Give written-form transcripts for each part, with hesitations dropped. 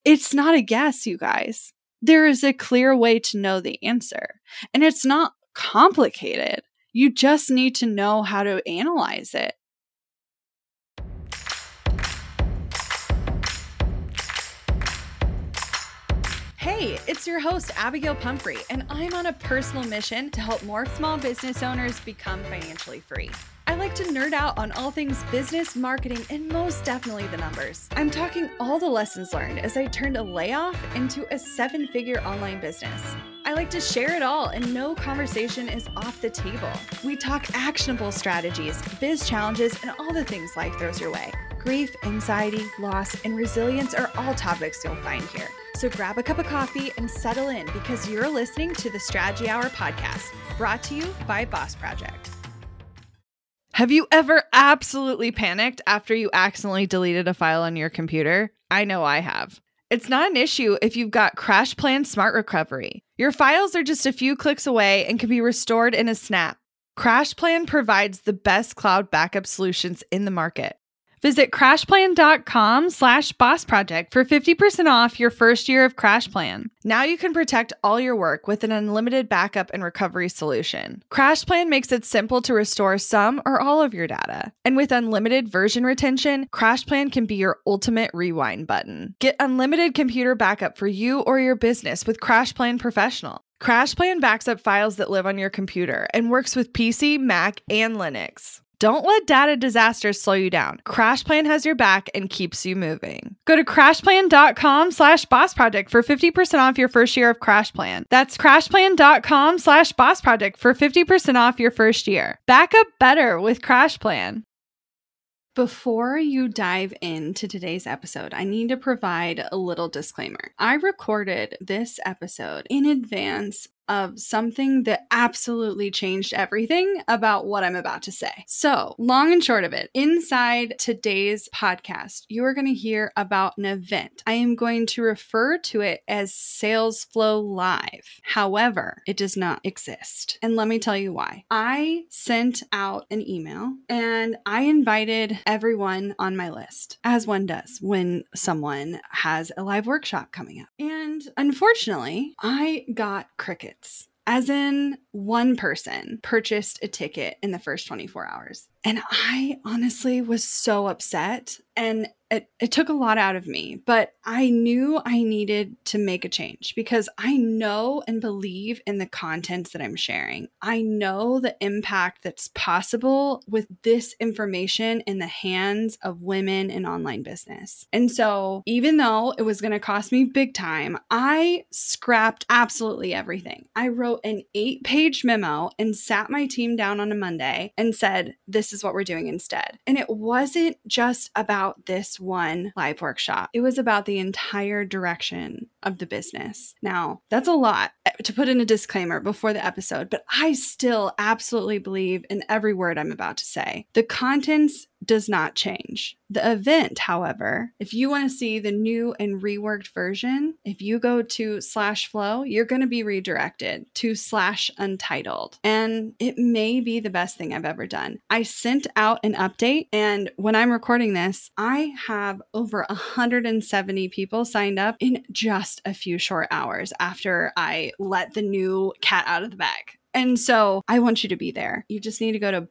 It's not a guess, you guys. There is a clear way to know the answer, and it's not complicated. You just need to know how to analyze it. Hey, it's your host, Abigail Pumphrey, and I'm on a personal mission to help more small business owners become financially free. I like to nerd out on all things business, marketing, and most definitely the numbers. I'm talking all the lessons learned as I turned a layoff into a 7-figure online business. I like to share it all, and no conversation is off the table. We talk actionable strategies, biz challenges, and all the things life throws your way. Grief, anxiety, loss, and resilience are all topics you'll find here. So grab a cup of coffee and settle in, because you're listening to the Strategy Hour podcast, brought to you by Boss Project. Have you ever absolutely panicked after you accidentally deleted a file on your computer? I know I have. It's not an issue if you've got CrashPlan Smart Recovery. Your files are just a few clicks away and can be restored in a snap. CrashPlan provides the best cloud backup solutions in the market. Visit crashplan.com/bossproject for 50% off your first year of CrashPlan. Now you can protect all your work with an unlimited backup and recovery solution. CrashPlan makes it simple to restore some or all of your data. And with unlimited version retention, CrashPlan can be your ultimate rewind button. Get unlimited computer backup for you or your business with CrashPlan Professional. CrashPlan backs up files that live on your computer and works with PC, Mac, and Linux. Don't let data disasters slow you down. CrashPlan has your back and keeps you moving. Go to crashplan.com/bossproject for 50% off your first year of CrashPlan. That's crashplan.com/bossproject for 50% off your first year. Back up better with CrashPlan. Before you dive into today's episode, I need to provide a little disclaimer. I recorded this episode in advance of something that absolutely changed everything about what I'm about to say. So, long and short of it, inside today's podcast, you are going to hear about an event. I am going to refer to it as Sales Flow Live. However, it does not exist. And let me tell you why. I sent out an email and I invited everyone on my list, as one does when someone has a live workshop coming up. And unfortunately, I got crickets. As in, one person purchased a ticket in the first 24 hours. And I honestly was so upset, and it took a lot out of me, but I knew I needed to make a change because I know and believe in the content that I'm sharing. I know the impact that's possible with this information in the hands of women in online business. And so even though it was going to cost me big time, I scrapped absolutely everything. I wrote an 8-page memo and sat my team down on a Monday and said, this is what we're doing instead. And it wasn't just about this one live workshop. It was about the entire direction of the business. Now, that's a lot to put in a disclaimer before the episode, but I still absolutely believe in every word I'm about to say. The contents does not change. The event, however, if you want to see the new and reworked version, if you go to /flow, you're going to be redirected to /untitled. And it may be the best thing I've ever done. I sent out an update, and when I'm recording this, I have over 170 people signed up in just a few short hours after I let the new cat out of the bag. And so I want you to be there. You just need to go to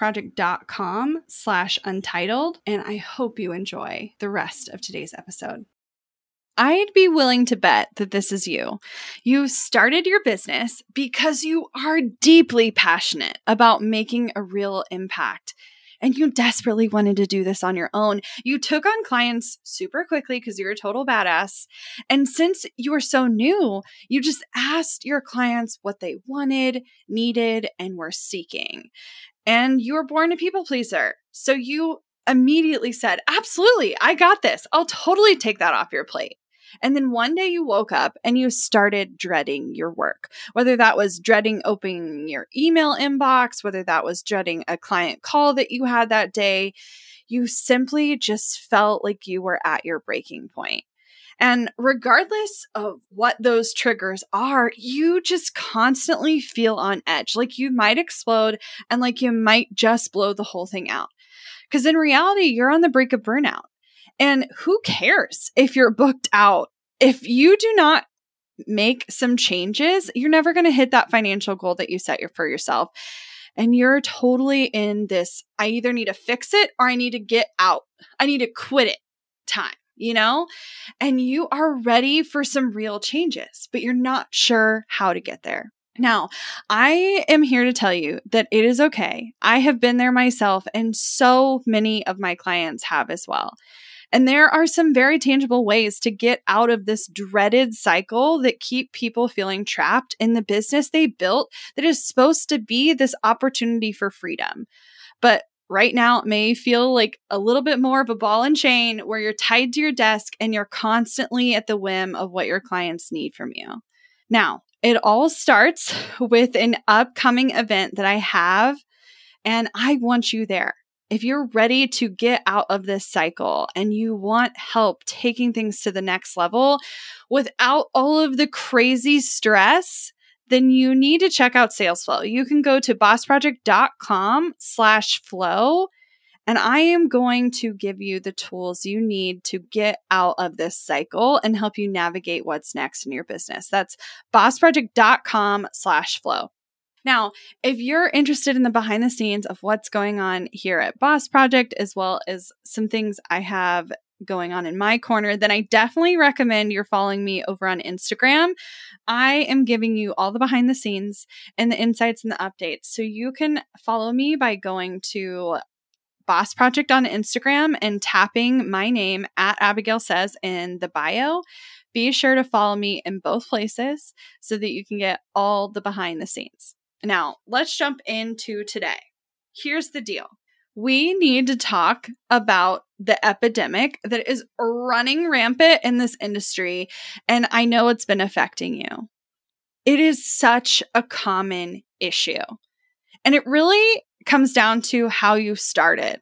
bossproject.com/untitled. And I hope you enjoy the rest of today's episode. I'd be willing to bet that this is you. You started your business because you are deeply passionate about making a real impact. And you desperately wanted to do this on your own. You took on clients super quickly because you're a total badass. And since you were so new, you just asked your clients what they wanted, needed, and were seeking. And you were born a people pleaser. So you immediately said, absolutely, I got this. I'll totally take that off your plate. And then one day you woke up and you started dreading your work, whether that was dreading opening your email inbox, whether that was dreading a client call that you had that day. You simply just felt like you were at your breaking point. And regardless of what those triggers are, you just constantly feel on edge, like you might explode and like you might just blow the whole thing out. Because in reality, you're on the brink of burnout. And who cares if you're booked out If you do not make some changes, you're never going to hit that financial goal that you set for yourself. And you're totally in this, I either need to fix it or I need to get out. I need to quit it time, and you are ready for some real changes, but you're not sure how to get there. Now, I am here to tell you that it is okay. I have been there myself, and so many of my clients have as well. And there are some very tangible ways to get out of this dreaded cycle that keep people feeling trapped in the business they built that is supposed to be this opportunity for freedom. But right now, it may feel like a little bit more of a ball and chain where you're tied to your desk and you're constantly at the whim of what your clients need from you. Now, it all starts with an upcoming event that I have, and I want you there. If you're ready to get out of this cycle and you want help taking things to the next level without all of the crazy stress, then you need to check out SalesFlow. You can go to bossproject.com/flow, and I am going to give you the tools you need to get out of this cycle and help you navigate what's next in your business. That's bossproject.com/flow. Now, if you're interested in the behind the scenes of what's going on here at Boss Project, as well as some things I have going on in my corner, then I definitely recommend you're following me over on Instagram. I am giving you all the behind the scenes and the insights and the updates. So you can follow me by going to Boss Project on Instagram and tapping my name at Abigail Says in the bio. Be sure to follow me in both places so that you can get all the behind the scenes. Now, let's jump into today. Here's the deal. We need to talk about the epidemic that is running rampant in this industry, and I know it's been affecting you. It is such a common issue, and it really comes down to how you started.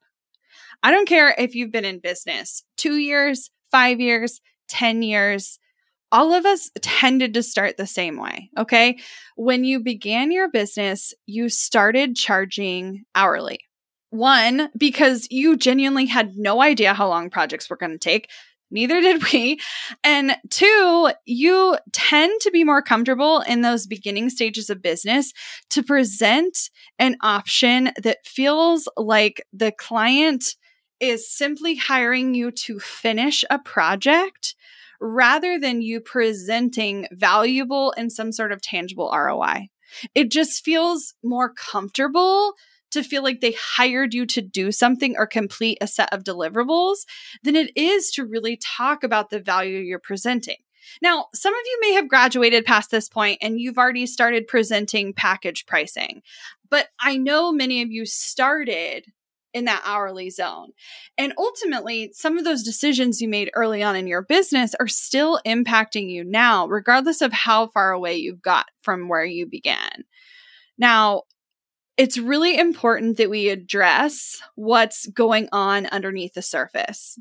I don't care if you've been in business 2 years, 5 years, 10 years. All of us tended to start the same way, okay? When you began your business, you started charging hourly. One, because you genuinely had no idea how long projects were going to take. Neither did we. And two, you tend to be more comfortable in those beginning stages of business to present an option that feels like the client is simply hiring you to finish a project rather than you presenting valuable and some sort of tangible ROI. It just feels more comfortable to feel like they hired you to do something or complete a set of deliverables than it is to really talk about the value you're presenting. Now, some of you may have graduated past this point and you've already started presenting package pricing, but I know many of you started in that hourly zone. And ultimately, some of those decisions you made early on in your business are still impacting you now, regardless of how far away you've got from where you began. Now, it's really important that we address what's going on underneath the surface.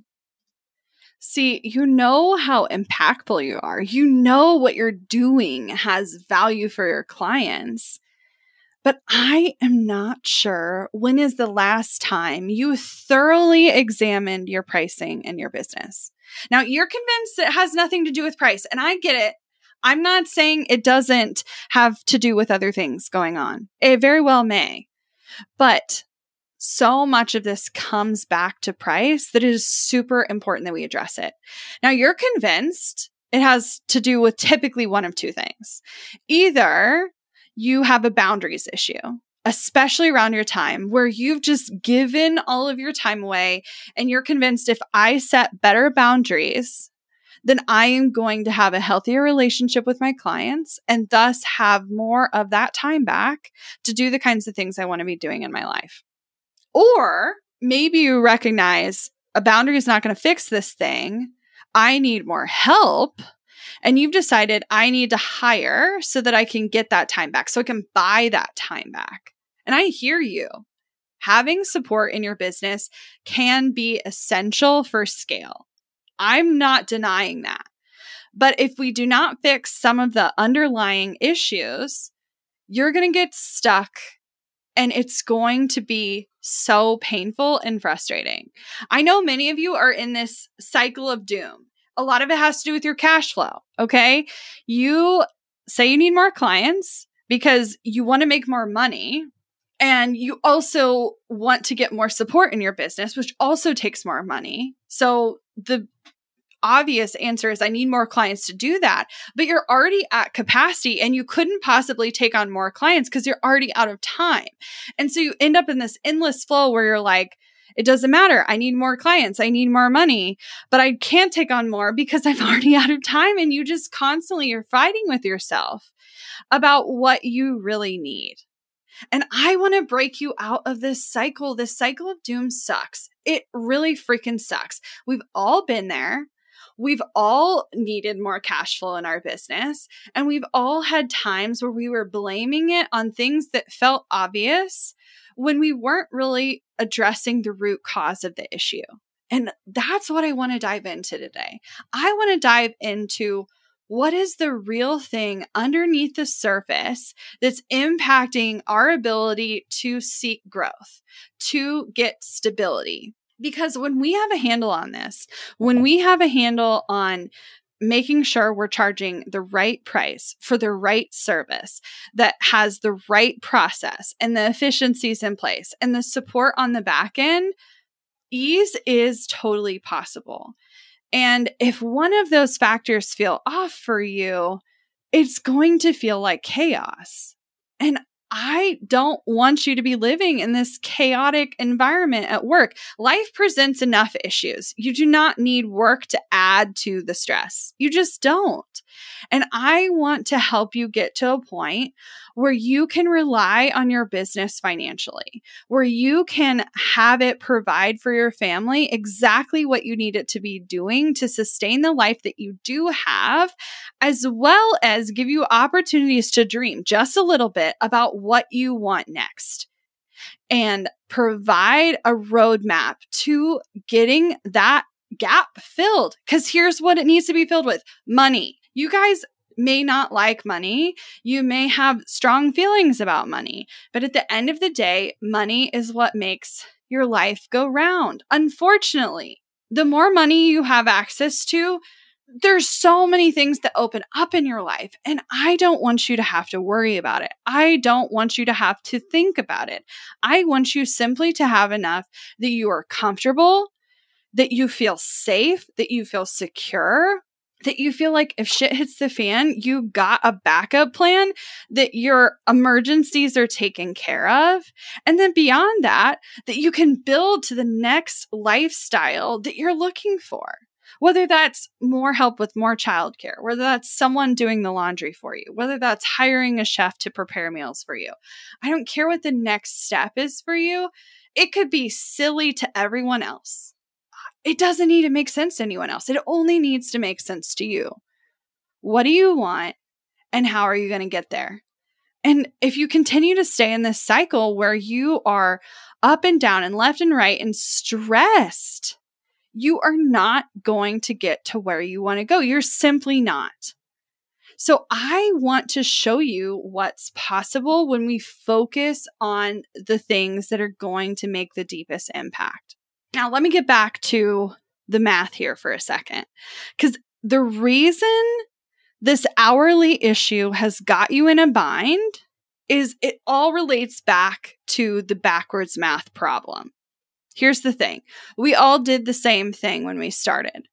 See, you know how impactful you are. You know what you're doing has value for your clients. But I am not sure when is the last time you thoroughly examined your pricing in your business. Now, you're convinced it has nothing to do with price, and I get it. I'm not saying it doesn't have to do with other things going on. It very well may. But so much of this comes back to price that it is super important that we address it. Now, you're convinced it has to do with typically one of two things. Either you have a boundaries issue, especially around your time, where you've just given all of your time away and you're convinced if I set better boundaries, then I am going to have a healthier relationship with my clients and thus have more of that time back to do the kinds of things I want to be doing in my life. Or maybe you recognize a boundary is not going to fix this thing. I need more help. And you've decided I need to hire so that I can get that time back, so I can buy that time back. And I hear you. Having support in your business can be essential for scale. I'm not denying that. But if we do not fix some of the underlying issues, you're going to get stuck and it's going to be so painful and frustrating. I know many of you are in this cycle of doom. A lot of it has to do with your cash flow. Okay. You say you need more clients because you want to make more money. And you also want to get more support in your business, which also takes more money. So the obvious answer is I need more clients to do that, but you're already at capacity and you couldn't possibly take on more clients because you're already out of time. And so you end up in this endless flow where you're like, it doesn't matter. I need more clients. I need more money, but I can't take on more because I'm already out of time. And you just constantly are fighting with yourself about what you really need. And I want to break you out of this cycle. This cycle of doom sucks. It really freaking sucks. We've all been there. We've all needed more cash flow in our business. And we've all had times where we were blaming it on things that felt obvious when we weren't really addressing the root cause of the issue. And that's what I want to dive into today. I want to dive into what is the real thing underneath the surface that's impacting our ability to seek growth, to get stability. Because when we have a handle on this, when we have a handle on making sure we're charging the right price for the right service that has the right process and the efficiencies in place and the support on the back end, ease is totally possible. And if one of those factors feel off for you, it's going to feel like chaos. And I don't want you to be living in this chaotic environment at work. Life presents enough issues. You do not need work to add to the stress. You just don't. And I want to help you get to a point where you can rely on your business financially, where you can have it provide for your family exactly what you need it to be doing to sustain the life that you do have, as well as give you opportunities to dream just a little bit about what you want next and provide a roadmap to getting that gap filled. Because here's what it needs to be filled with: money. You guys may not like money. You may have strong feelings about money, but at the end of the day, money is what makes your life go round. Unfortunately, the more money you have access to, there's so many things that open up in your life, and I don't want you to have to worry about it. I don't want you to have to think about it. I want you simply to have enough that you are comfortable, that you feel safe, that you feel secure, that you feel like if shit hits the fan, you got a backup plan, that your emergencies are taken care of. And then beyond that, that you can build to the next lifestyle that you're looking for. Whether that's more help with more childcare, whether that's someone doing the laundry for you, whether that's hiring a chef to prepare meals for you. I don't care what the next step is for you. It could be silly to everyone else. It doesn't need to make sense to anyone else. It only needs to make sense to you. What do you want and how are you going to get there? And if you continue to stay in this cycle where you are up and down and left and right and stressed, you are not going to get to where you want to go. You're simply not. So I want to show you what's possible when we focus on the things that are going to make the deepest impact. Now, let me get back to the math here for a second, because the reason this hourly issue has got you in a bind is it all relates back to the backwards math problem. Here's the thing. We all did the same thing when we started.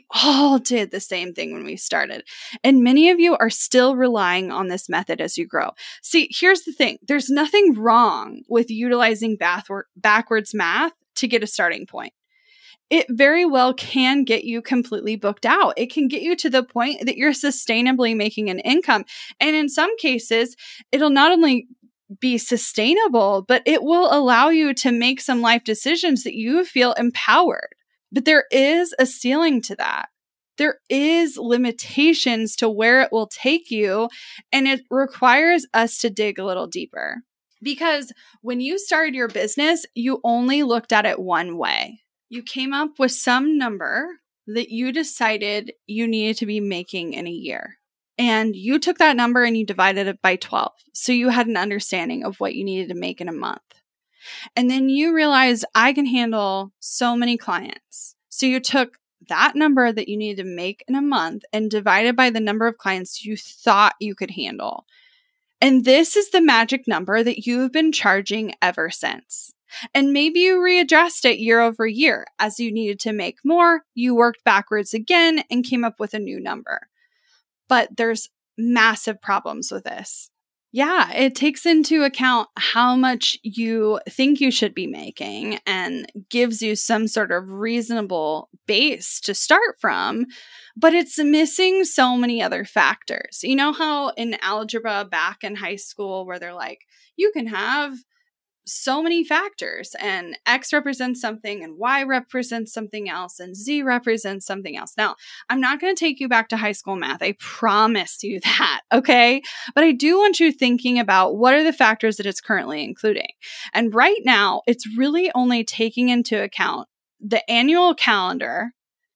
And many of you are still relying on this method as you grow. See, here's the thing. There's nothing wrong with utilizing backwards math to get a starting point. It very well can get you completely booked out. It can get you to the point that you're sustainably making an income. And in some cases, it'll not only be sustainable, but it will allow you to make some life decisions that you feel empowered. But there is a ceiling to that. There is limitations to where it will take you, and it requires us to dig a little deeper. Because when you started your business, you only looked at it one way. You came up with some number that you decided you needed to be making in a year. And you took that number and you divided it by 12. So you had an understanding of what you needed to make in a month. And then you realized I can handle so many clients. So you took that number that you need to make in a month and divide it by the number of clients you thought you could handle. And this is the magic number that you've been charging ever since. And maybe you readjust it year over year. As you needed to make more, you worked backwards again and came up with a new number. But there's massive problems with this. Yeah, it takes into account how much you think you should be making and gives you some sort of reasonable base to start from, but it's missing so many other factors. You know how in algebra back in high school where they're like, you can have so many factors and X represents something and Y represents something else and Z represents something else. Now, I'm not going to take you back to high school math. I promise you that. Okay. But I do want you thinking about what are the factors that it's currently including. And right now, it's really only taking into account the annual calendar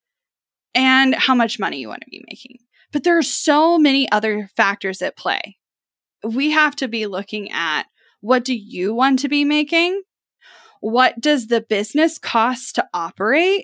and how much money you want to be making. But there are so many other factors at play. We have to be looking at, what do you want to be making? What does the business cost to operate?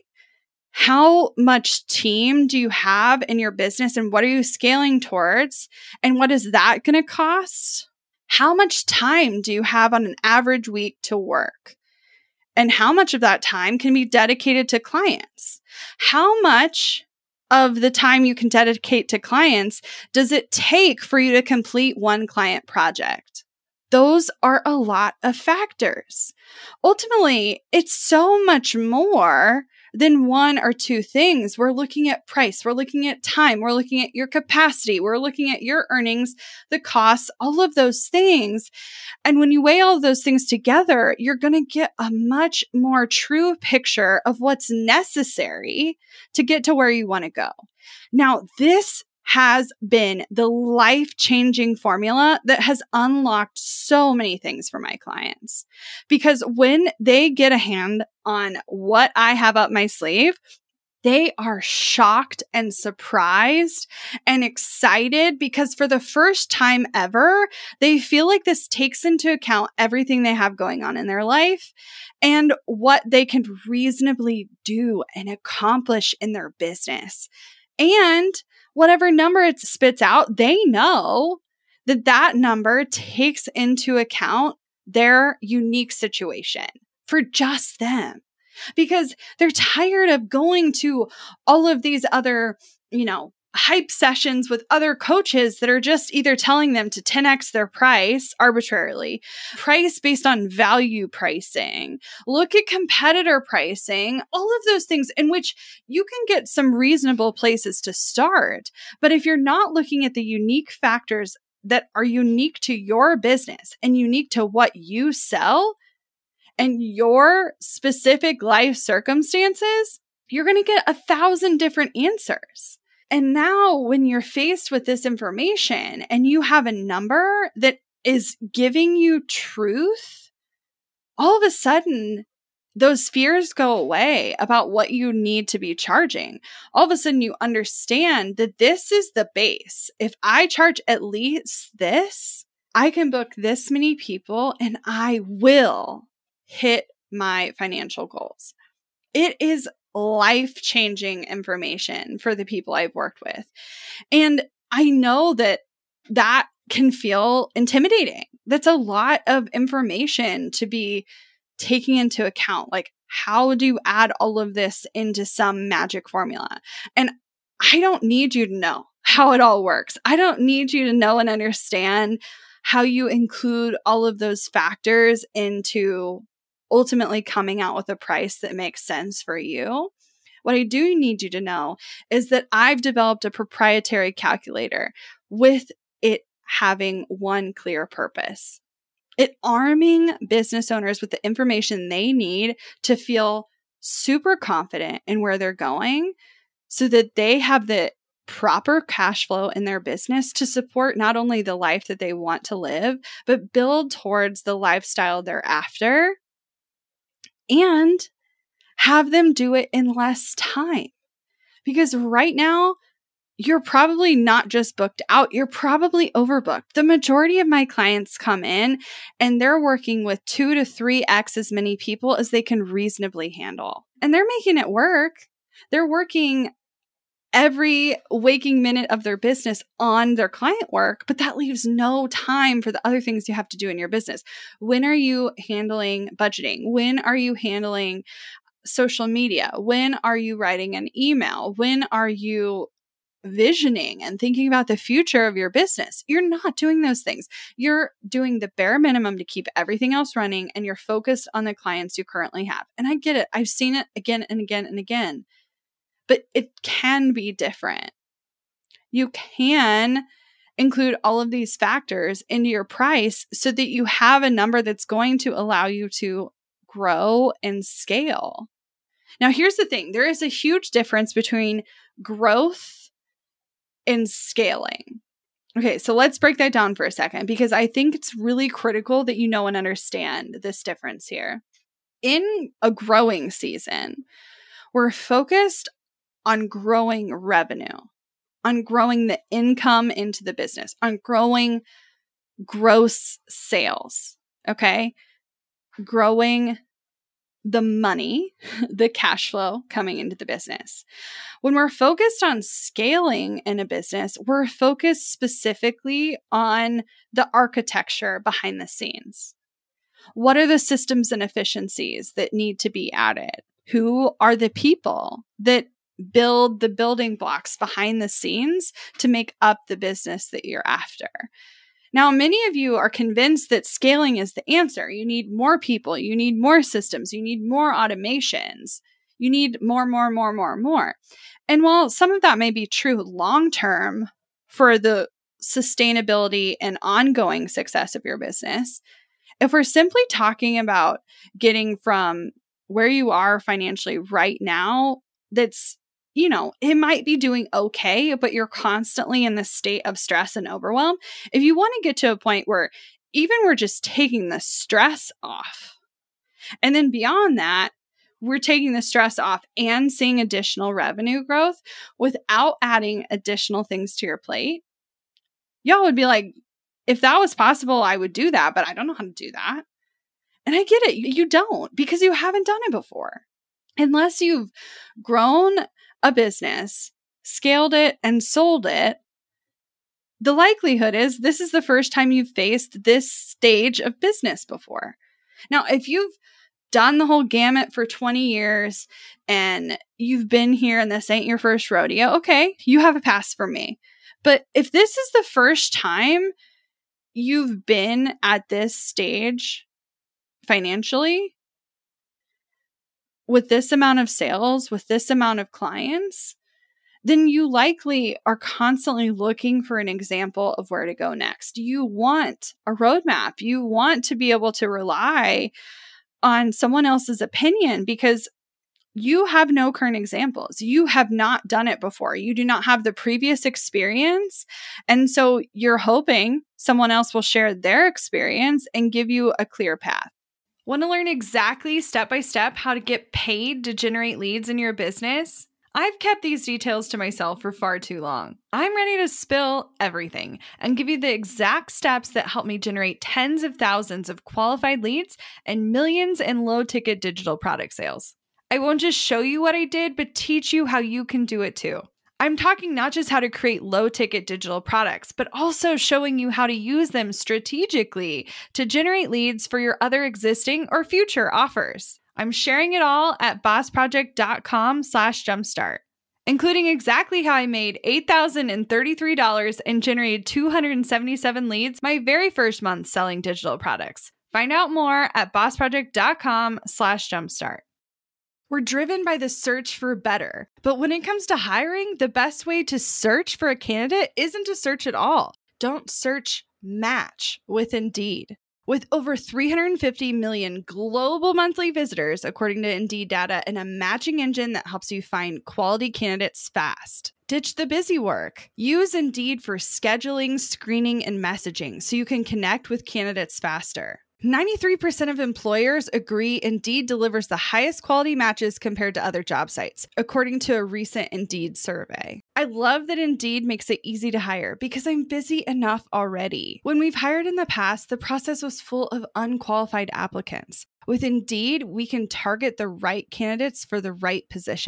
How much team do you have in your business and what are you scaling towards? And what is that going to cost? How much time do you have on an average week to work? And how much of that time can be dedicated to clients? How much of the time you can dedicate to clients does it take for you to complete one client project? Those are a lot of factors. Ultimately, it's so much more than one or two things. We're looking at price, we're looking at time, we're looking at your capacity, we're looking at your earnings, the costs, all of those things. And when you weigh all of those things together, you're going to get a much more true picture of what's necessary to get to where you want to go. Now, this has been the life-changing formula that has unlocked so many things for my clients. Because when they get a hand on what I have up my sleeve, they are shocked and surprised and excited because for the first time ever, they feel like this takes into account everything they have going on in their life and what they can reasonably do and accomplish in their business. And whatever number it spits out, they know that that number takes into account their unique situation for just them. Because they're tired of going to all of these other, hype sessions with other coaches that are just either telling them to 10x their price arbitrarily, price based on value pricing, look at competitor pricing, all of those things in which you can get some reasonable places to start. But if you're not looking at the unique factors that are unique to your business and unique to what you sell and your specific life circumstances, you're going to get 1,000 different answers. And now when you're faced with this information and you have a number that is giving you truth, all of a sudden, those fears go away about what you need to be charging. All of a sudden, you understand that this is the base. If I charge at least this, I can book this many people and I will hit my financial goals. It is life-changing information for the people I've worked with. And I know that that can feel intimidating. That's a lot of information to be taking into account. Like, how do you add all of this into some magic formula? And I don't need you to know how it all works. I don't need you to know and understand how you include all of those factors into ultimately coming out with a price that makes sense for you. What I do need you to know is that I've developed a proprietary calculator with it having one clear purpose. It arming business owners with the information they need to feel super confident in where they're going so that they have the proper cash flow in their business to support not only the life that they want to live, but build towards the lifestyle they're after and have them do it in less time. Because right now, you're probably not just booked out, you're probably overbooked. The majority of my clients come in and they're working with 2 to 3x as many people as they can reasonably handle. And they're making it work. They're working every waking minute of their business on their client work, but that leaves no time for the other things you have to do in your business. When are you handling budgeting? When are you handling social media? When are you writing an email? When are you visioning and thinking about the future of your business? You're not doing those things. You're doing the bare minimum to keep everything else running, and you're focused on the clients you currently have. And I get it. I've seen it again and again and again. But it can be different. You can include all of these factors into your price so that you have a number that's going to allow you to grow and scale. Now, here's the thing. There is a huge difference between growth and scaling. Okay, so let's break that down for a second, because I think it's really critical that you know and understand this difference here. In a growing season, we're focused on growing revenue, on growing the income into the business, on growing gross sales, okay? Growing the money, the cash flow coming into the business. When we're focused on scaling in a business, we're focused specifically on the architecture behind the scenes. What are the systems and efficiencies that need to be added? Who are the people that build the building blocks behind the scenes to make up the business that you're after? Now, many of you are convinced that scaling is the answer. You need more people, you need more systems, you need more automations, you need more. And while some of that may be true long term for the sustainability and ongoing success of your business, if we're simply talking about getting from where you are financially right now, that's, it might be doing okay, but you're constantly in this state of stress and overwhelm. If you want to get to a point where even we're just taking the stress off, and then beyond that, we're taking the stress off and seeing additional revenue growth without adding additional things to your plate, y'all would be like, if that was possible, I would do that, but I don't know how to do that. And I get it. You don't, because you haven't done it before. Unless you've grown a business, scaled it, and sold it, the likelihood is this is the first time you've faced this stage of business before. Now, if you've done the whole gamut for 20 years and you've been here and this ain't your first rodeo, okay, you have a pass from me. But if this is the first time you've been at this stage financially, with this amount of sales, with this amount of clients, then you likely are constantly looking for an example of where to go next. You want a roadmap. You want to be able to rely on someone else's opinion because you have no current examples. You have not done it before. You do not have the previous experience. And so you're hoping someone else will share their experience and give you a clear path. Want to learn exactly step by step how to get paid to generate leads in your business? I've kept these details to myself for far too long. I'm ready to spill everything and give you the exact steps that help me generate tens of thousands of qualified leads and millions in low-ticket digital product sales. I won't just show you what I did, but teach you how you can do it too. I'm talking not just how to create low-ticket digital products, but also showing you how to use them strategically to generate leads for your other existing or future offers. I'm sharing it all at bossproject.com/jumpstart, including exactly how I made $8,033 and generated 277 leads my very first month selling digital products. Find out more at bossproject.com/jumpstart. We're driven by the search for better. But when it comes to hiring, the best way to search for a candidate isn't to search at all. Don't search, match with Indeed. With over 350 million global monthly visitors, according to Indeed data, and a matching engine that helps you find quality candidates fast. Ditch the busy work. Use Indeed for scheduling, screening, and messaging so you can connect with candidates faster. 93% of employers agree Indeed delivers the highest quality matches compared to other job sites, according to a recent Indeed survey. I love that Indeed makes it easy to hire because I'm busy enough already. When we've hired in the past, the process was full of unqualified applicants. With Indeed, we can target the right candidates for the right position.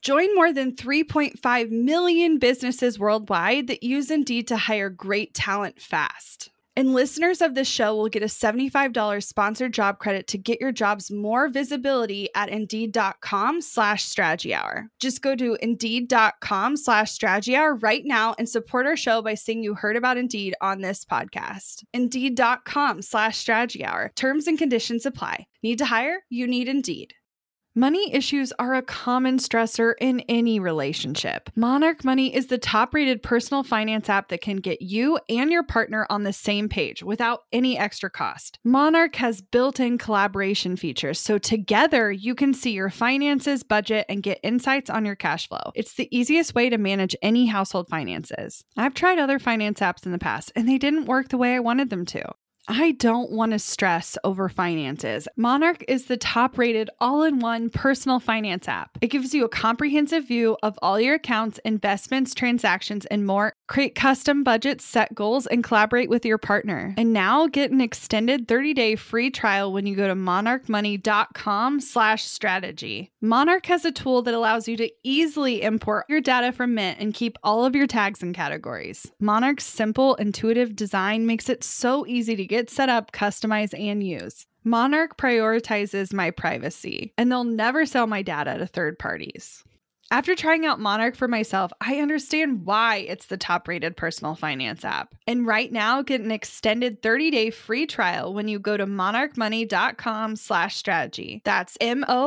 Join more than 3.5 million businesses worldwide that use Indeed to hire great talent fast. And listeners of this show will get a $75 sponsored job credit to get your jobs more visibility at Indeed.com/Strategy Hour. Just go to Indeed.com/Strategy Hour right now and support our show by saying you heard about Indeed on this podcast. Indeed.com/Strategy Hour. Terms and conditions apply. Need to hire? You need Indeed. Money issues are a common stressor in any relationship. Monarch Money is the top-rated personal finance app that can get you and your partner on the same page without any extra cost. Monarch has built-in collaboration features, so together you can see your finances, budget, and get insights on your cash flow. It's the easiest way to manage any household finances. I've tried other finance apps in the past, and they didn't work the way I wanted them to. I don't want to stress over finances. Monarch is the top-rated all-in-one personal finance app. It gives you a comprehensive view of all your accounts, investments, transactions, and more. Create custom budgets, set goals, and collaborate with your partner. And now get an extended 30-day free trial when you go to monarchmoney.com/strategy. Monarch has a tool that allows you to easily import your data from Mint and keep all of your tags and categories. Monarch's simple, intuitive design makes it so easy to get set up, customize, and use. Monarch prioritizes my privacy, and they'll never sell my data to third parties. After trying out Monarch for myself, I understand why it's the top-rated personal finance app. And right now, get an extended 30-day free trial when you go to monarchmoney.com/strategy. That's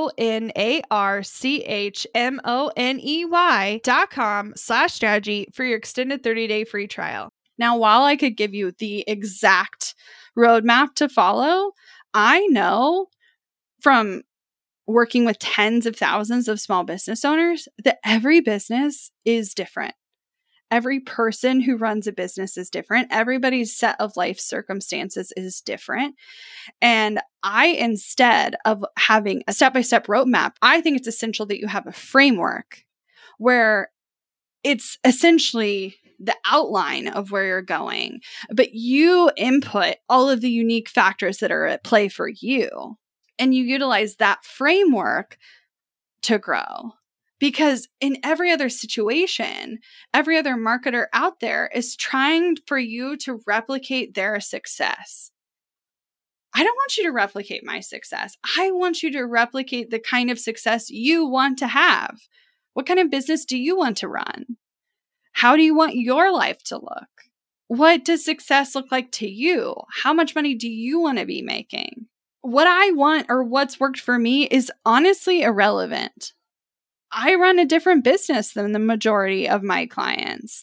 monarchmoney.com/strategy for your extended 30-day free trial. Now, while I could give you the exact roadmap to follow, I know from working with tens of thousands of small business owners that every business is different. Every person who runs a business is different. Everybody's set of life circumstances is different. And instead of having a step-by-step roadmap, I think it's essential that you have a framework where it's essentially the outline of where you're going, but you input all of the unique factors that are at play for you. And you utilize that framework to grow. Because in every other situation, every other marketer out there is trying for you to replicate their success. I don't want you to replicate my success. I want you to replicate the kind of success you want to have. What kind of business do you want to run? How do you want your life to look? What does success look like to you? How much money do you want to be making? What I want or what's worked for me is honestly irrelevant. I run a different business than the majority of my clients.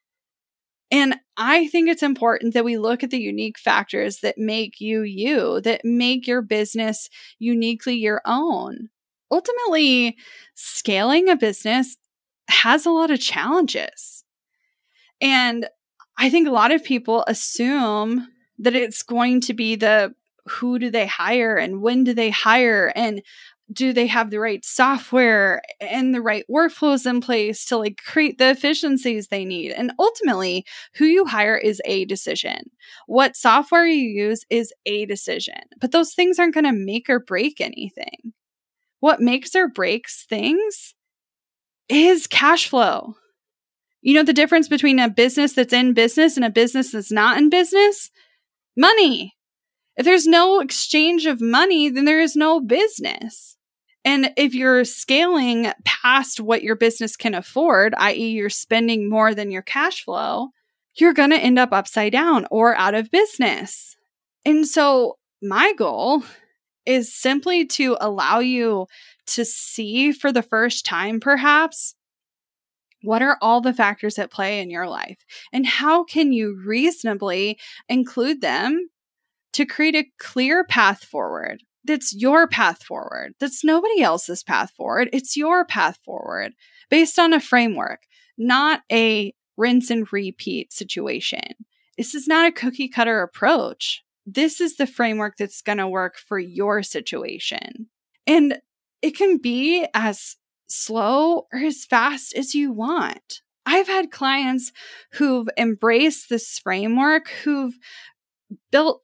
And I think it's important that we look at the unique factors that make you you, that make your business uniquely your own. Ultimately, scaling a business has a lot of challenges. And I think a lot of people assume that it's going to be who do they hire and when do they hire and do they have the right software and the right workflows in place to create the efficiencies they need. And ultimately, who you hire is a decision. What software you use is a decision. But those things aren't going to make or break anything. What makes or breaks things is cash flow. You know the difference between a business that's in business and a business that's not in business? Money. If there's no exchange of money, then there is no business. And if you're scaling past what your business can afford, i.e. you're spending more than your cash flow, you're going to end up upside down or out of business. And so my goal is simply to allow you to see for the first time, perhaps, what are all the factors at play in your life and how can you reasonably include them to create a clear path forward. That's your path forward. That's nobody else's path forward. It's your path forward based on a framework, not a rinse and repeat situation. This is not a cookie cutter approach. This is the framework that's going to work for your situation. And it can be as slow or as fast as you want. I've had clients who've embraced this framework, who've built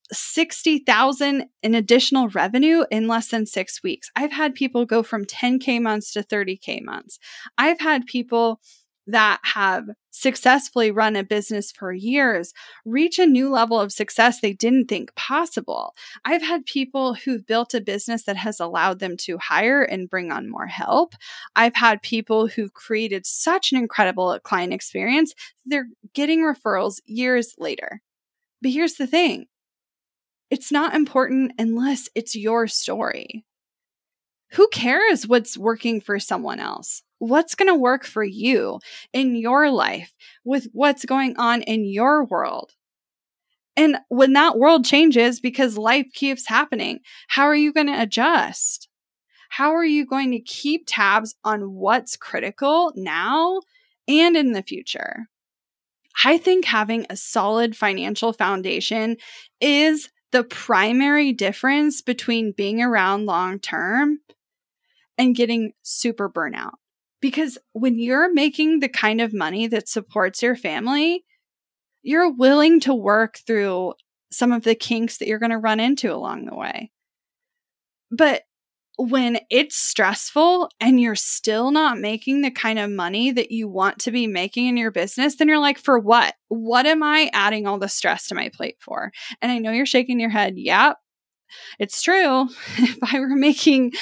60,000 in additional revenue in less than 6 weeks. I've had people go from 10K months to 30K months. I've had people that have successfully run a business for years reach a new level of success they didn't think possible. I've had people who've built a business that has allowed them to hire and bring on more help. I've had people who've created such an incredible client experience, they're getting referrals years later. But here's the thing. It's not important unless it's your story. Who cares what's working for someone else? What's going to work for you in your life with what's going on in your world? And when that world changes because life keeps happening, how are you going to adjust? How are you going to keep tabs on what's critical now and in the future? I think having a solid financial foundation is the primary difference between being around long term and getting super burnout. Because when you're making the kind of money that supports your family, you're willing to work through some of the kinks that you're going to run into along the way. But when it's stressful and you're still not making the kind of money that you want to be making in your business, then you're like, for what? What am I adding all the stress to my plate for? And I know you're shaking your head. Yep, it's true. If I were making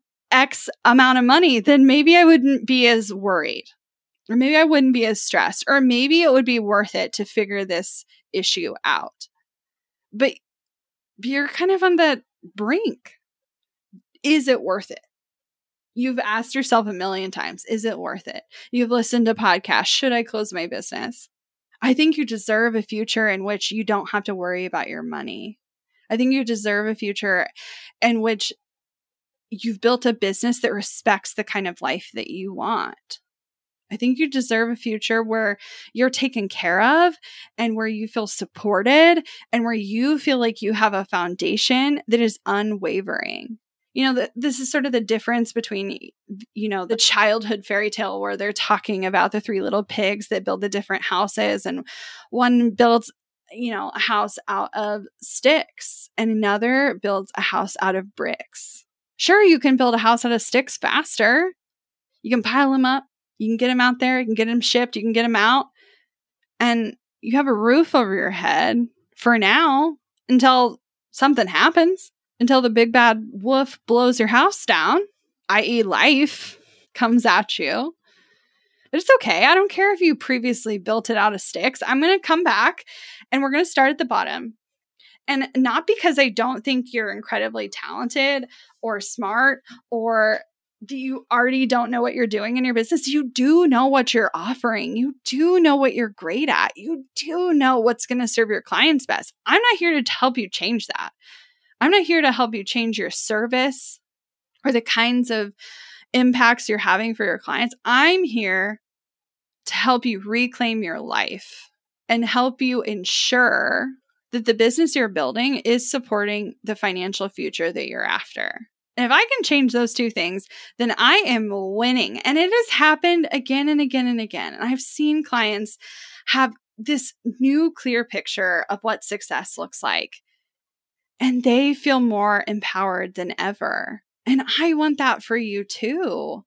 X amount of money, then maybe I wouldn't be as worried, or maybe I wouldn't be as stressed, or maybe it would be worth it to figure this issue out. But you're kind of on the brink. Is it worth it? You've asked yourself a million times, is it worth it? You've listened to podcasts. Should I close my business? I think you deserve a future in which you don't have to worry about your money. I think you deserve a future in which you've built a business that respects the kind of life that you want. I think you deserve a future where you're taken care of and where you feel supported and where you feel like you have a foundation that is unwavering. You know, this is sort of the difference between, you know, the childhood fairy tale where they're talking about the three little pigs that build the different houses, and one builds, you know, a house out of sticks and another builds a house out of bricks. Sure, you can build a house out of sticks faster. You can pile them up. You can get them out there. You can get them shipped. You can get them out. And you have a roof over your head for now until something happens, until the big bad wolf blows your house down, i.e. life comes at you. But it's okay. I don't care if you previously built it out of sticks. I'm going to come back and we're going to start at the bottom. And not because I don't think you're incredibly talented or smart or you already don't know what you're doing in your business. You do know what you're offering. You do know what you're great at. You do know what's going to serve your clients best. I'm not here to help you change that. I'm not here to help you change your service or the kinds of impacts you're having for your clients. I'm here to help you reclaim your life and help you ensure that the business you're building is supporting the financial future that you're after. And if I can change those two things, then I am winning. And it has happened again and again and again. And I've seen clients have this new clear picture of what success looks like. And they feel more empowered than ever. And I want that for you too.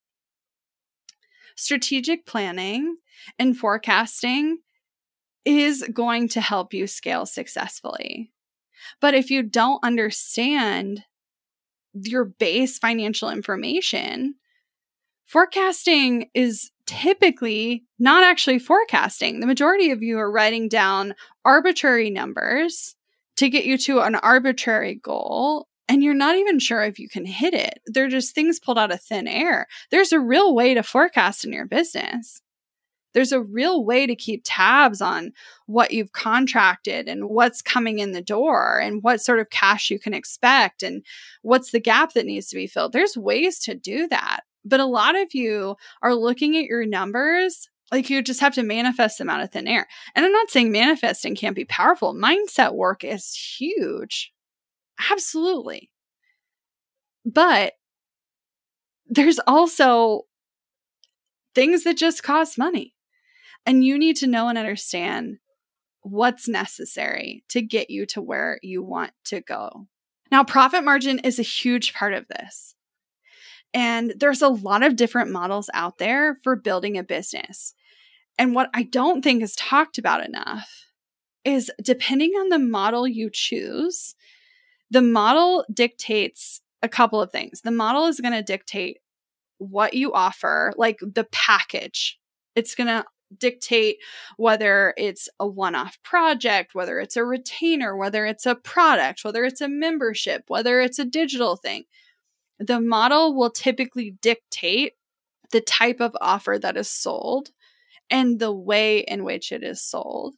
Strategic planning and forecasting is going to help you scale successfully. But if you don't understand your base financial information, forecasting is typically not actually forecasting. The majority of you are writing down arbitrary numbers to get you to an arbitrary goal, and you're not even sure if you can hit it. They're just things pulled out of thin air. There's a real way to forecast in your business. There's a real way to keep tabs on what you've contracted and what's coming in the door and what sort of cash you can expect and what's the gap that needs to be filled. There's ways to do that. But a lot of you are looking at your numbers like you just have to manifest them out of thin air. And I'm not saying manifesting can't be powerful. Mindset work is huge. Absolutely. But there's also things that just cost money. And you need to know and understand what's necessary to get you to where you want to go. Now, profit margin is a huge part of this. And there's a lot of different models out there for building a business. And what I don't think is talked about enough is depending on the model you choose, the model dictates a couple of things. The model is going to dictate what you offer, like the package. It's going to dictate whether it's a one-off project, whether it's a retainer, whether it's a product, whether it's a membership, whether it's a digital thing. The model will typically dictate the type of offer that is sold and the way in which it is sold.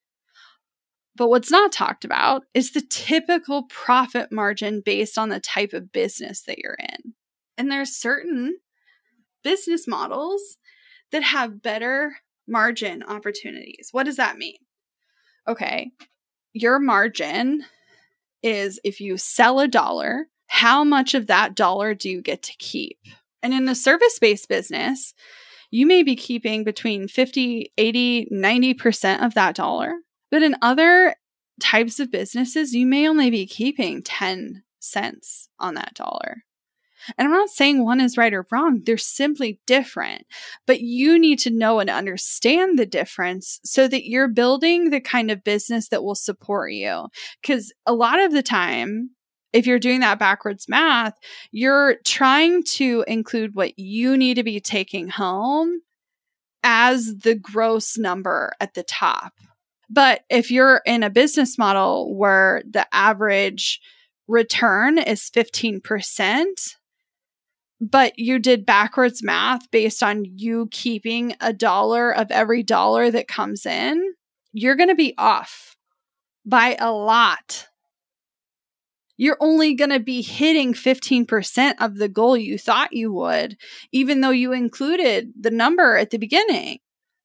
But what's not talked about is the typical profit margin based on the type of business that you're in. And there's certain business models that have better margin opportunities. What does that mean? Okay, your margin is if you sell $1, how much of that dollar do you get to keep? And in a service-based business, you may be keeping between 50, 80, 90% of that dollar. But in other types of businesses, you may only be keeping 10 cents on that dollar. And I'm not saying one is right or wrong. They're simply different. But you need to know and understand the difference so that you're building the kind of business that will support you. Because a lot of the time, if you're doing that backwards math, you're trying to include what you need to be taking home as the gross number at the top. But if you're in a business model where the average return is 15%, but you did backwards math based on you keeping $1 of every dollar that comes in, you're going to be off by a lot. You're only going to be hitting 15% of the goal you thought you would, even though you included the number at the beginning.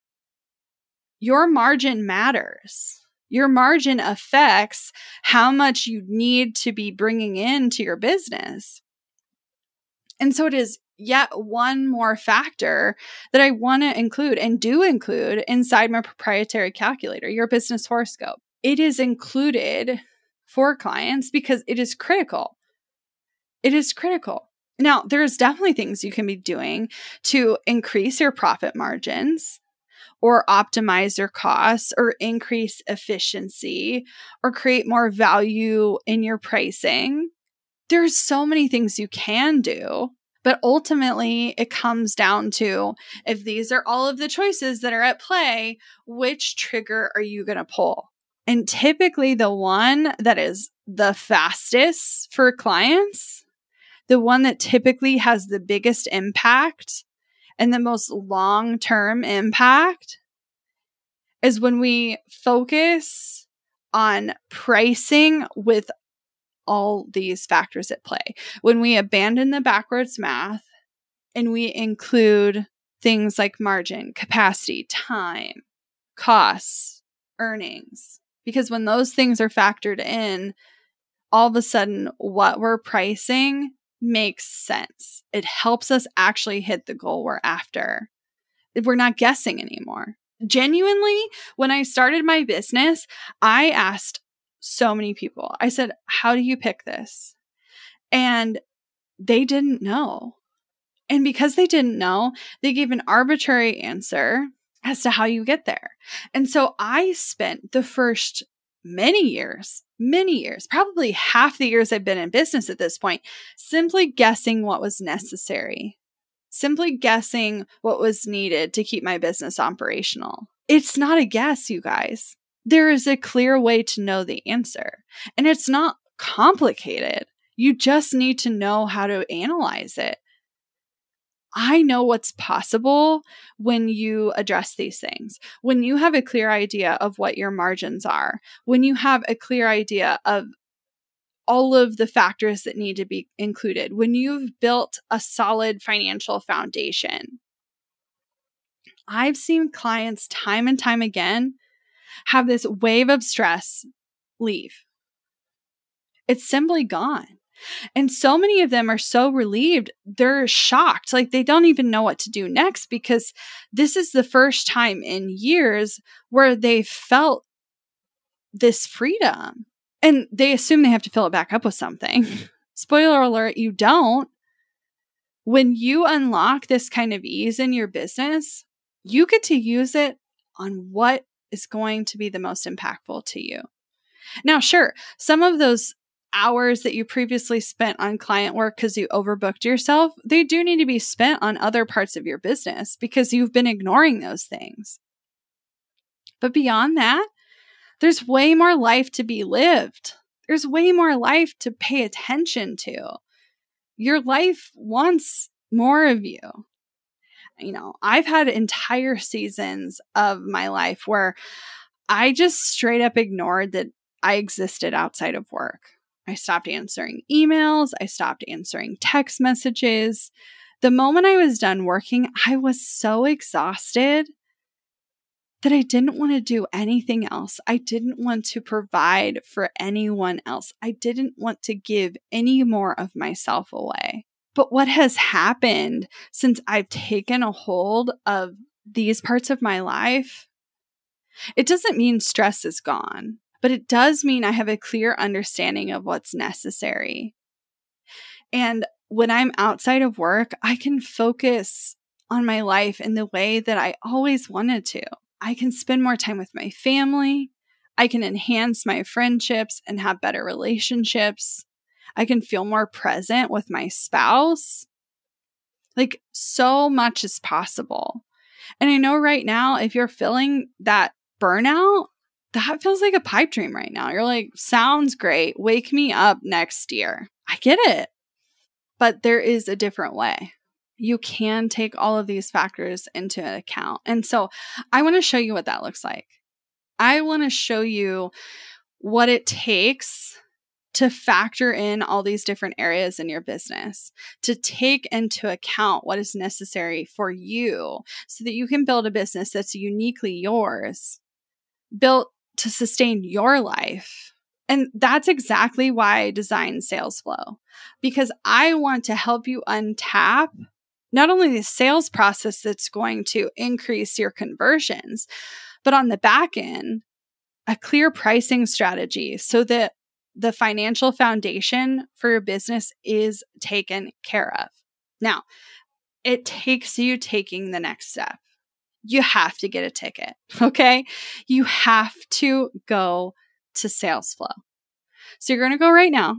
Your margin matters. Your margin affects how much you need to be bringing into your business. And so it is yet one more factor that I want to include and do include inside my proprietary calculator, your business horoscope. It is included for clients because it is critical. It is critical. Now, there's definitely things you can be doing to increase your profit margins or optimize your costs or increase efficiency or create more value in your pricing. There's so many things you can do, but ultimately it comes down to if these are all of the choices that are at play, which trigger are you going to pull? And typically the one that is the fastest for clients, the one that typically has the biggest impact and the most long-term impact is when we focus on pricing with all these factors at play. When we abandon the backwards math and we include things like margin, capacity, time, costs, earnings. Because when those things are factored in, all of a sudden what we're pricing makes sense. It helps us actually hit the goal we're after. We're not guessing anymore. Genuinely, when I started my business, I asked so many people. I said, how do you pick this? And they didn't know. And because they didn't know, they gave an arbitrary answer as to how you get there. And so I spent the first many years, probably half the years I've been in business at this point, simply guessing what was necessary, simply guessing what was needed to keep my business operational. It's not a guess, you guys. There is a clear way to know the answer, and it's not complicated. You just need to know how to analyze it. I know what's possible when you address these things. When you have a clear idea of what your margins are, when you have a clear idea of all of the factors that need to be included, when you've built a solid financial foundation. I've seen clients time and time again have this wave of stress leave. It's simply gone. And so many of them are so relieved, they're shocked. Like they don't even know what to do next because this is the first time in years where they felt this freedom. And they assume they have to fill it back up with something. Spoiler alert, you don't. When you unlock this kind of ease in your business, you get to use it on what is going to be the most impactful to you. Now, sure, some of those hours that you previously spent on client work because you overbooked yourself, they do need to be spent on other parts of your business because you've been ignoring those things. But beyond that, there's way more life to be lived. There's way more life to pay attention to. Your life wants more of you. You know, I've had entire seasons of my life where I just straight up ignored that I existed outside of work. I stopped answering emails. I stopped answering text messages. The moment I was done working, I was so exhausted that I didn't want to do anything else. I didn't want to provide for anyone else. I didn't want to give any more of myself away. But what has happened since I've taken a hold of these parts of my life, it doesn't mean stress is gone, but it does mean I have a clear understanding of what's necessary. And when I'm outside of work, I can focus on my life in the way that I always wanted to. I can spend more time with my family. I can enhance my friendships and have better relationships. I can feel more present with my spouse. Like, so much is possible. And I know right now, if you're feeling that burnout, that feels like a pipe dream right now. You're like, sounds great. Wake me up next year. I get it. But there is a different way. You can take all of these factors into account. And so I want to show you what that looks like. I want to show you what it takes to factor in all these different areas in your business, to take into account what is necessary for you so that you can build a business that's uniquely yours, built to sustain your life. And that's exactly why I designed Sales Flow, because I want to help you untap not only the sales process that's going to increase your conversions, but on the back end, a clear pricing strategy so that the financial foundation for your business is taken care of. Now, it takes you taking the next step. You have to get a ticket, okay? You have to go to Sales Flow. So you're going to go right now,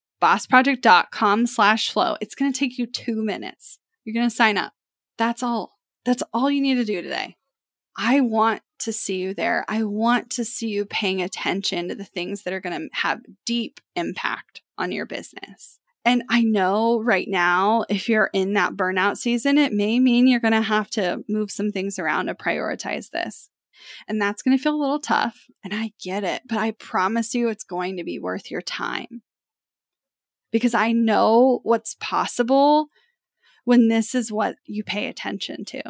bossproject.com/flow. It's going to take you 2 minutes. You're going to sign up. That's all. That's all you need to do today. I want to see you there. I want to see you paying attention to the things that are going to have deep impact on your business. And I know right now, if you're in that burnout season, it may mean you're going to have to move some things around to prioritize this. And that's going to feel a little tough. And I get it, but I promise you it's going to be worth your time. Because I know what's possible when this is what you pay attention to.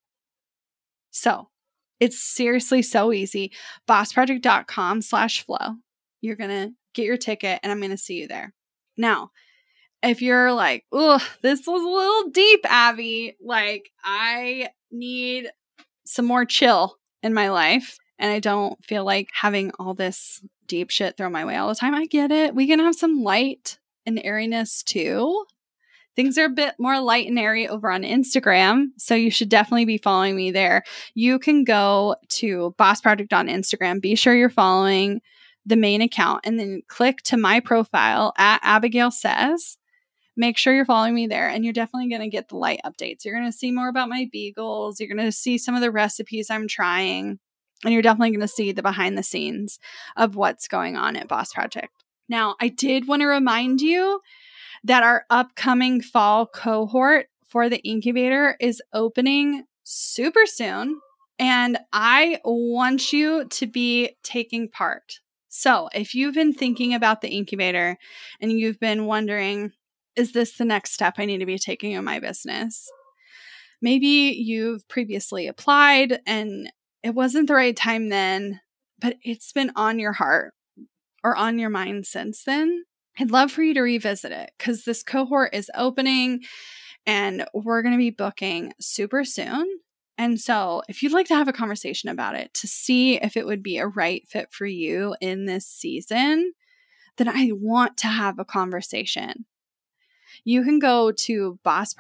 So it's seriously so easy. bossproject.com/flow. You're going to get your ticket and I'm going to see you there. Now, if you're like, oh, this was a little deep, Abby, like I need some more chill in my life and I don't feel like having all this deep shit thrown my way all the time. I get it. We can have some light and airiness too. Things are a bit more light and airy over on Instagram, so you should definitely be following me there. You can go to Boss Project on Instagram. Be sure you're following the main account and then click to my profile at Abigail Says. Make sure you're following me there and you're definitely going to get the light updates. You're going to see more about my beagles. You're going to see some of the recipes I'm trying, and you're definitely going to see the behind the scenes of what's going on at Boss Project. Now, I did want to remind you that our upcoming fall cohort for the incubator is opening super soon, and I want you to be taking part. So if you've been thinking about the incubator and you've been wondering, is this the next step I need to be taking in my business? Maybe you've previously applied and it wasn't the right time then, but it's been on your heart or on your mind since then. I'd love for you to revisit it because this cohort is opening and we're going to be booking super soon. And so if you'd like to have a conversation about it to see if it would be a right fit for you in this season, then I want to have a conversation. You can go to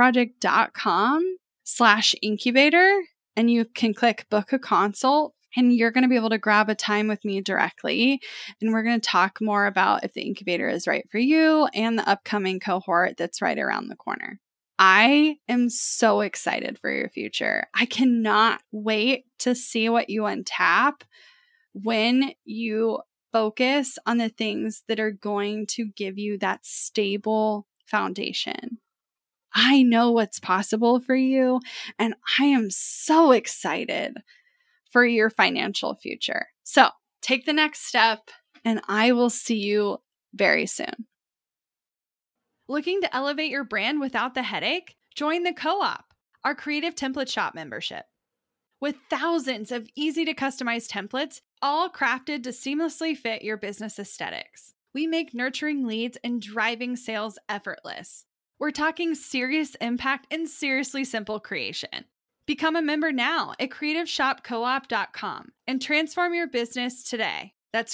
bossproject.com/incubator and you can click book a consult, and you're going to be able to grab a time with me directly. And we're going to talk more about if the incubator is right for you and the upcoming cohort that's right around the corner. I am so excited for your future. I cannot wait to see what you untap when you focus on the things that are going to give you that stable foundation. I know what's possible for you, and I am so excited for your financial future. So take the next step, and I will see you very soon. Looking to elevate your brand without the headache? Join the Co-op, our creative template shop membership. With thousands of easy to customize templates, all crafted to seamlessly fit your business aesthetics, we make nurturing leads and driving sales effortless. We're talking serious impact and seriously simple creation. Become a member now at creativeshopcoop.com and transform your business today. That's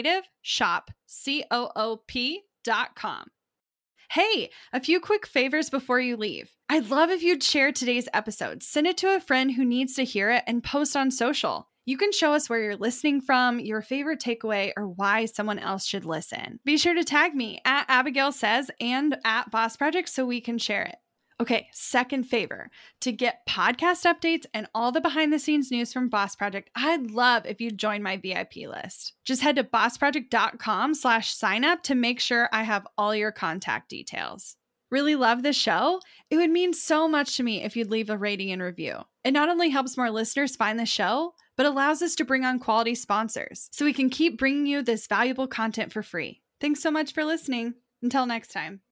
creativeshopcoop.com. Hey, a few quick favors before you leave. I'd love if you'd share today's episode, send it to a friend who needs to hear it, and post on social. You can show us where you're listening from, your favorite takeaway, or why someone else should listen. Be sure to tag me at Abigail Says and at Boss Project so we can share it. Okay, second favor, to get podcast updates and all the behind the scenes news from Boss Project, I'd love if you'd join my VIP list. Just head to bossproject.com/sign up to make sure I have all your contact details. Really love the show? It would mean so much to me if you'd leave a rating and review. It not only helps more listeners find the show, but allows us to bring on quality sponsors so we can keep bringing you this valuable content for free. Thanks so much for listening. Until next time.